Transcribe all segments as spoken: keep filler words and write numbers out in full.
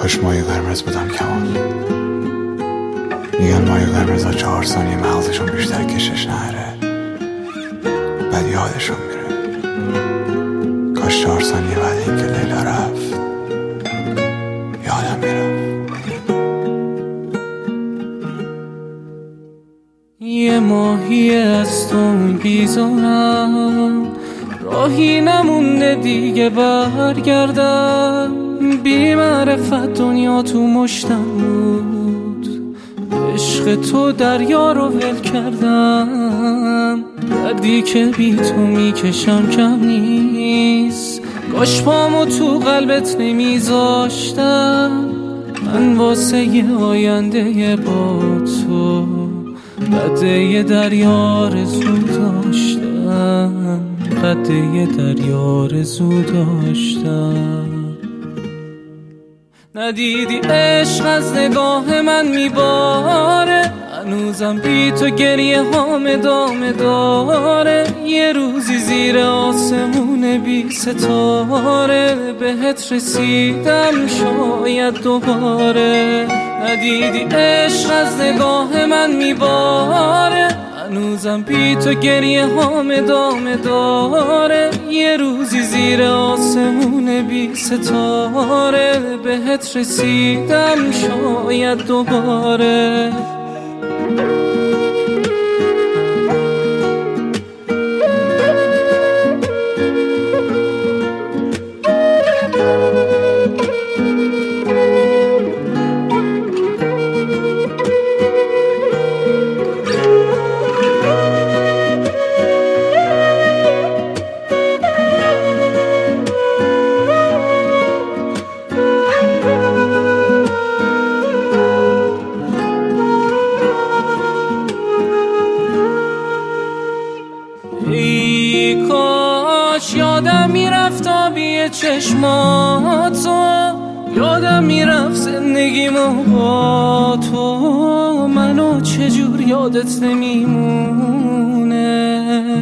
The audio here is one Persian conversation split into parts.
کاش مایه قرمز بودم کمان. میگن مایه قرمز ها چهار ثانیه مغزشون بیشتر کشش نهره، بعد یادشون میره. کاش چهار ثانیه بعد اینکه لیلا رفت یادم میرفت. یه ماهی از تو بیزارم، راهی نمونده دیگه برگردم. بی معرفت دنیا تو مشتم بود، عشق تو دریا رو ول کردم. دردی که بی تو میکشم کم نیست، کاش پامو تو قلبت نمیذاشتم. من واسه یه آینده با تو قده دریا رزو داشتم، قده دریا رزو داشتم. ندیدی عشق از نگاه من میباره، هنوزم بی تو گریه هام ادامه داره. یه روزی زیر آسمون بی ستاره بهت رسیدم شاید دوباره. ندیدی عشق از نگاه من میباره، هنوزم بی تو گریه هام ادامه داره. یه روزی زیر آسمون بی ستاره بهت رسیدم شاید دوباره. ای کاش یادم میرفت آبی چشماتو، یادم میرفت زندگیمو با تو. منو چجور یادت نمیمونه،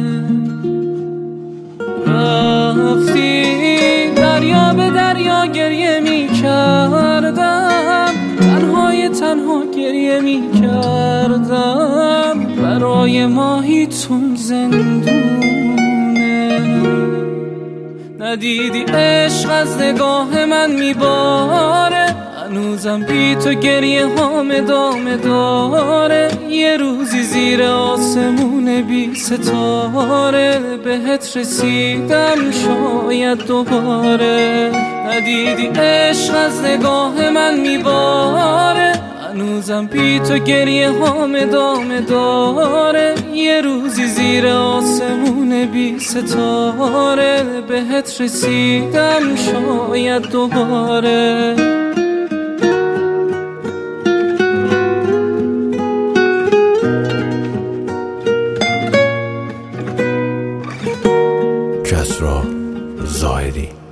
رفتی دریا به دریا گریه میکردم، تنهای تنها گریه میکردم. برای ماهیتون زندونه. ندیدی عشق از نگاه من میباره، هنوزم بی تو گریه هام ادامه داره. یه روزی زیر آسمون بی ستاره بهت رسیدم شاید دوباره. ندیدی عشق از نگاه من میباره، هنوزم بی تو گریه هام ادامه داره. یه روزی زیر آسمون بی ستاره بهت رسیدم شاید دوباره. کسری زاهدی.